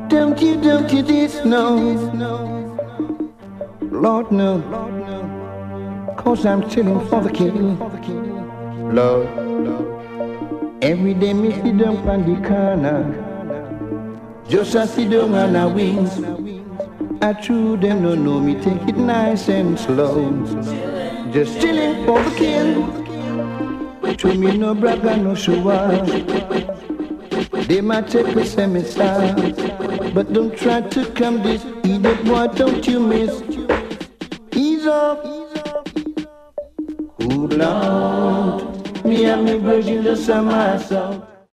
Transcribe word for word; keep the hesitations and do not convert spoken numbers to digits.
Don't you, don't you this, no. Lord, no. Cause I'm chilling for the kill. Lord, every day me sit down on the corner. Just as sit down on a wings. I true them don't know me, take it nice and slow. Just chilling for the kill. To me no bragger, no show up. They might take a semi-star, but don't try to come this idiot boy, don't you miss. Ease off. Cool out. Me and me virgin just a myself.